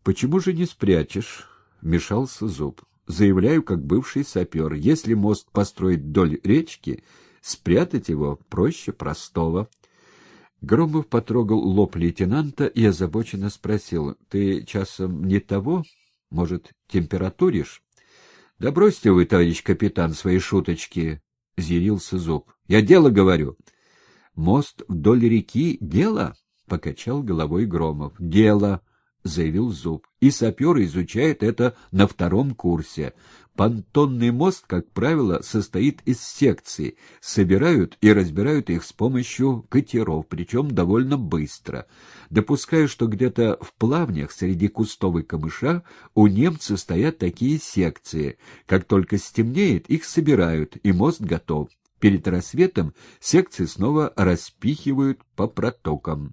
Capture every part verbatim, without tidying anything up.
Почему же не спрячешь? — вмешался Зуб. — Заявляю, как бывший сапер, если мост построить вдоль речки, спрятать его проще простого. Громов потрогал лоб лейтенанта и озабоченно спросил: — Ты часом не того? Может, температуришь? — Да бросьте вы, товарищ капитан, свои шуточки, — взъярился Зуб. — Я дело говорю. — Мост вдоль реки — дело? — покачал головой Громов. — Дело, — заявил Зуб. — И саперы изучают это на втором курсе. Понтонный мост, как правило, состоит из секций. Собирают и разбирают их с помощью катеров, причем довольно быстро. Допускаю, что где-то в плавнях среди кустов и камыша у немцев стоят такие секции. Как только стемнеет, их собирают, и мост готов. Перед рассветом секции снова распихивают по протокам.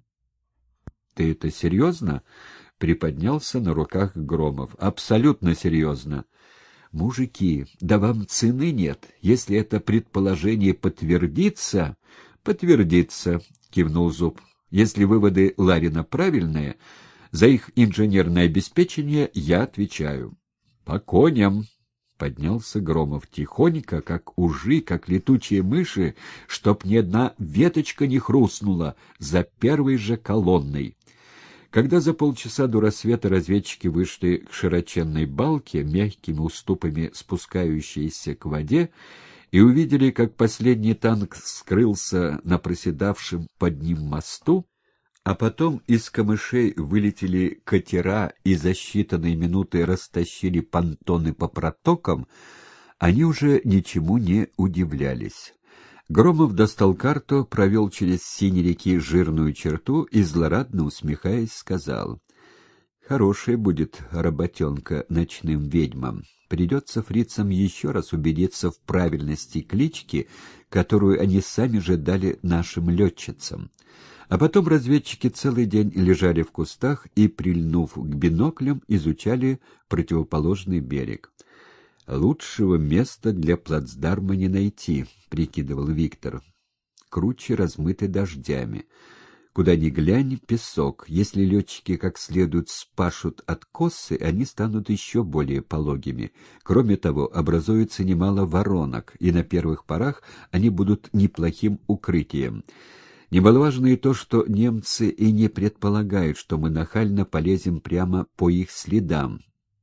— Ты это серьезно? — приподнялся на руках Громов. — Абсолютно серьезно. — Мужики, да вам цены нет. Если это предположение подтвердится... — Подтвердится, — кивнул Зуб. — Если выводы Ларина правильные, за их инженерное обеспечение я отвечаю. — По коням! — поднялся Громов тихонько, как ужи, как летучие мыши, чтоб ни одна веточка не хрустнула за первой же колонной. Когда за полчаса до рассвета разведчики вышли к широченной балке, мягкими уступами спускающейся к воде, и увидели, как последний танк скрылся на проседавшем под ним мосту, а потом из камышей вылетели катера и за считанные минуты растащили понтоны по протокам, они уже ничему не удивлялись. Громов достал карту, провел через синей реки жирную черту и, злорадно усмехаясь, сказал: — Хорошая будет работенка ночным ведьмам. Придется фрицам еще раз убедиться в правильности клички, которую они сами же дали нашим летчицам. А потом разведчики целый день лежали в кустах и, прильнув к биноклям, изучали противоположный берег. «Лучшего места для плацдарма не найти», — прикидывал Виктор. «Круче размыты дождями. Куда ни глянь, песок. Если летчики как следует спашут откосы, они станут еще более пологими. Кроме того, образуется немало воронок, и на первых порах они будут неплохим укрытием. Немаловажно и то, что немцы и не предполагают, что мы нахально полезем прямо по их следам».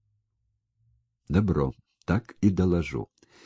«Добро. Так и доложу».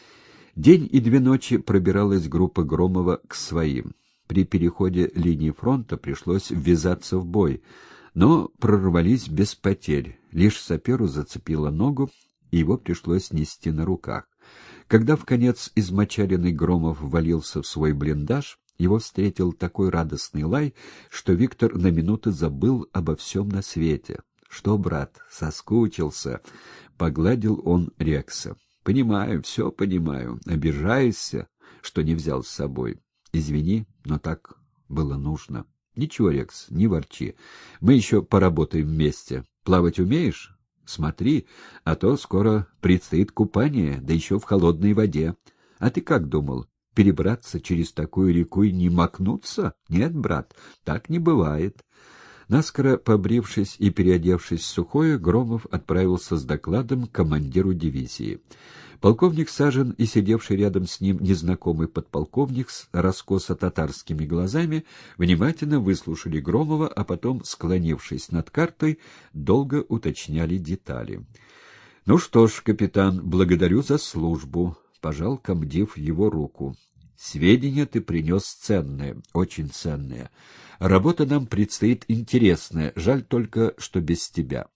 День и две ночи пробиралась группа Громова к своим. При переходе линии фронта пришлось ввязаться в бой, но прорвались без потерь. Лишь саперу зацепило ногу, и его пришлось нести на руках. Когда вконец измочаленный Громов ввалился в свой блиндаж, его встретил такой радостный лай, что Виктор на минуту забыл обо всем на свете. — Что, брат, соскучился? — погладил он Рекса. — Понимаю, все понимаю. Обижаешься, что не взял с собой. Извини, но так было нужно. — Ничего, Рекс, не ворчи. Мы еще поработаем вместе. Плавать умеешь? Смотри, а то скоро предстоит купание, да еще в холодной воде. А ты как думал? Перебраться через такую реку и не макнуться? Нет, брат, так не бывает. Наскоро побрившись и переодевшись в сухое, Громов отправился с докладом к командиру дивизии. Полковник Сажин и сидевший рядом с ним незнакомый подполковник с раскосо-татарскими глазами внимательно выслушали Громова, а потом, склонившись над картой, долго уточняли детали. — Ну что ж, капитан, благодарю за службу, — пожал комдив его руку. — Сведения ты принес ценные, очень ценные. Работа нам предстоит интересная, жаль только, что без тебя.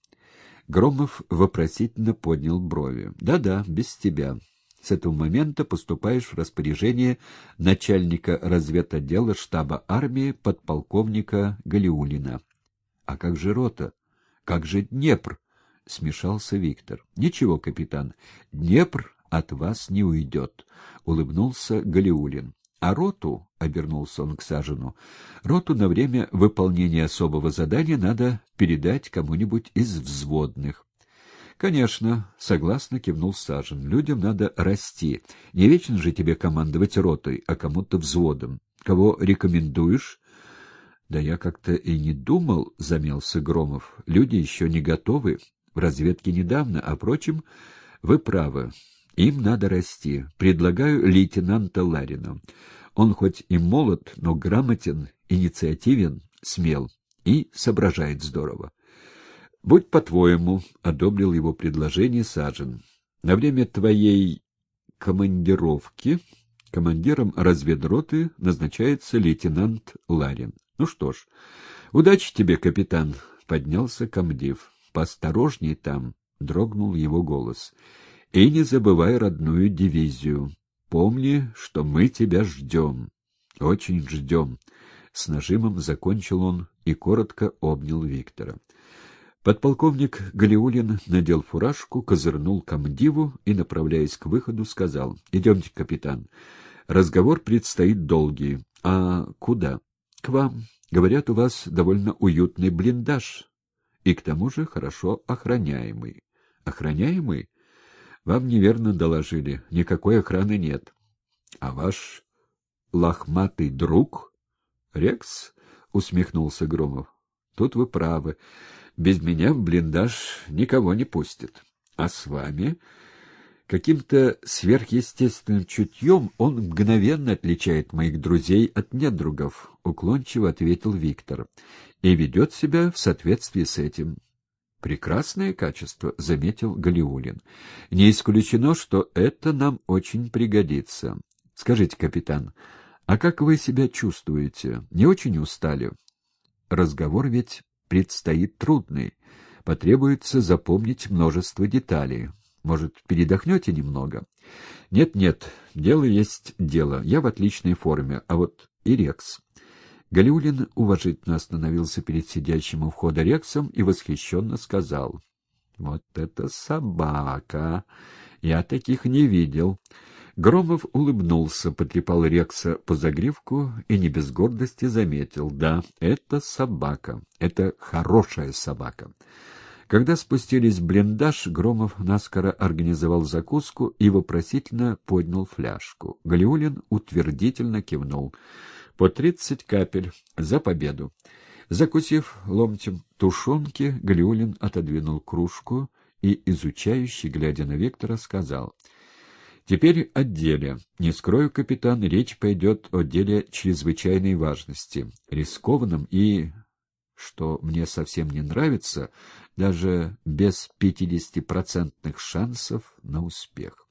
Громов вопросительно поднял брови. Да-да, без тебя. С этого момента поступаешь в распоряжение начальника разведотдела штаба армии подполковника Галиуллина. А как же рота? Как же Днепр? Смешался Виктор. Ничего, капитан, Днепр от вас не уйдет, улыбнулся Галиуллин. А роту, — обернулся он к Сажину, — роту на время выполнения особого задания надо передать кому-нибудь из взводных. — Конечно, — согласно кивнул Сажин, — людям надо расти. Не вечно же тебе командовать ротой, а кому-то взводом. Кого рекомендуешь? — Да я как-то и не думал, — замялся Громов. — Люди еще не готовы. разведке недавно, а, впрочем, вы правы. Им надо расти. Предлагаю лейтенанта Ларина. Он хоть и молод, но грамотен, инициативен, смел и соображает здорово. — Будь по-твоему, — одобрил его предложение Сажин. — На время твоей командировки командиром разведроты назначается лейтенант Ларин. Ну что ж, удачи тебе, капитан, — поднялся комдив. — Поосторожней там, — дрогнул его голос. — И не забывай родную дивизию. Помни, что мы тебя ждем. Очень ждем. С нажимом закончил он и коротко обнял Виктора. Подполковник Галиулин надел фуражку, козырнул комдиву и, направляясь к выходу, сказал: — Идемте, капитан. Разговор предстоит долгий. — А куда? — К вам. Говорят, у вас довольно уютный блиндаж. И к тому же хорошо охраняемый. — Охраняемый? Вам неверно доложили. Никакой охраны нет. — А ваш лохматый друг? — Рекс? — усмехнулся Громов. — Тут вы правы. Без меня в блиндаж никого не пустят. А с вами? Каким-то сверхъестественным чутьем он мгновенно отличает моих друзей от недругов, — уклончиво ответил Виктор, — и ведет себя в соответствии с этим. — Прекрасное качество, — заметил Галиулин. — Не исключено, что это нам очень пригодится. Скажите, капитан, а как вы себя чувствуете? Не очень устали? Разговор ведь предстоит трудный. Потребуется запомнить множество деталей. Может, передохнете немного? Нет-нет, дело есть дело. Я в отличной форме. А вот и Рекс. Галиулин уважительно остановился перед сидящим у входа Рексом и восхищенно сказал: — Вот это собака! Я таких не видел. Громов улыбнулся, потрепал Рекса по загривку и не без гордости заметил: да, это собака, это хорошая собака. Когда спустились в блиндаж, Громов наскоро организовал закуску и вопросительно поднял фляжку. Галиулин утвердительно кивнул. По тридцать капель за победу. Закусив ломтем тушенки, Галиулин отодвинул кружку и, изучающе глядя на Виктора, сказал: Теперь о деле. Не скрою, капитан, речь пойдет о деле чрезвычайной важности, рискованном и, что мне совсем не нравится, даже без пятидесятипроцентных шансов на успех.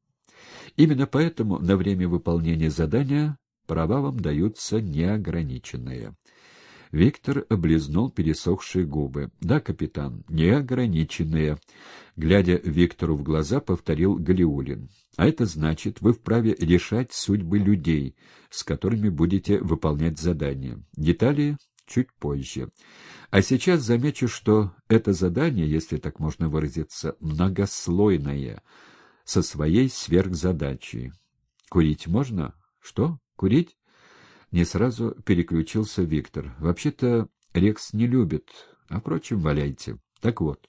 Именно поэтому на время выполнения задания права вам даются неограниченные. Виктор облизнул пересохшие губы. — Да, капитан, неограниченные. Глядя Виктору в глаза, повторил Галиулин. — А это значит, вы вправе решать судьбы людей, с которыми будете выполнять задания. Детали чуть позже. А сейчас замечу, что это задание, если так можно выразиться, многослойное, со своей сверхзадачей. Курить можно? Что? Курить? Не сразу переключился Виктор. Вообще-то Рекс не любит, а, впрочем, валяйте. Так вот.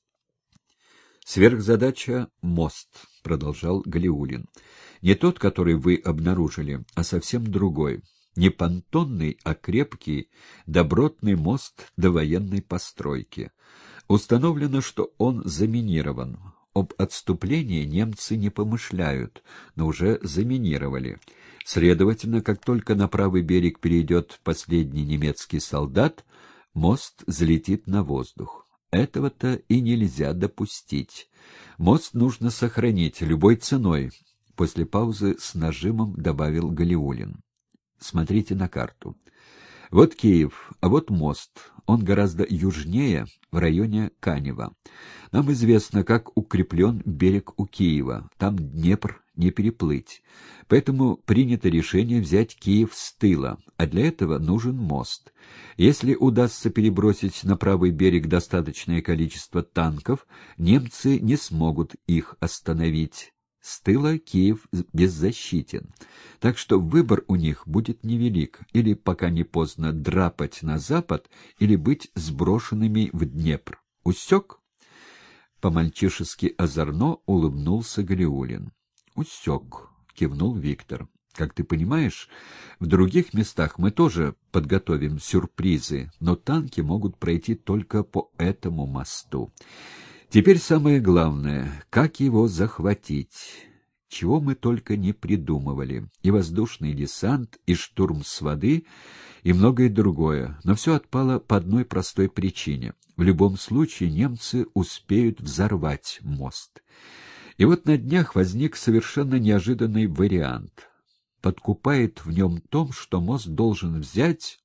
Сверхзадача — мост, продолжал Галиулин. Не тот, который вы обнаружили, а совсем другой. Не понтонный, а крепкий, добротный мост до военной постройки. Установлено, что он заминирован. Об отступлении немцы не помышляют, но уже заминировали. Следовательно, как только на правый берег перейдет последний немецкий солдат, мост взлетит на воздух. Этого-то и нельзя допустить. Мост нужно сохранить любой ценой. После паузы с нажимом добавил Галиулин. Смотрите на карту. Вот Киев, а вот мост. Он гораздо южнее, в районе Канева. Нам известно, как укреплен берег у Киева. Там Днепр не переплыть. Поэтому принято решение взять Киев с тыла, а для этого нужен мост. Если удастся перебросить на правый берег достаточное количество танков, немцы не смогут их остановить. С тыла Киев беззащитен. Так что выбор у них будет невелик. Или, пока не поздно, драпать на запад, или быть сброшенными в Днепр. Усек? По-мальчишески озорно улыбнулся Галиулин. Усек, кивнул Виктор. Как ты понимаешь, в других местах мы тоже подготовим сюрпризы, но танки могут пройти только по этому мосту. Теперь самое главное — как его захватить? Чего мы только не придумывали. И воздушный десант, и штурм с воды, и многое другое. Но все отпало по одной простой причине. В любом случае немцы успеют взорвать мост. И вот на днях возник совершенно неожиданный вариант. Подкупает в нем том, что мост должен взять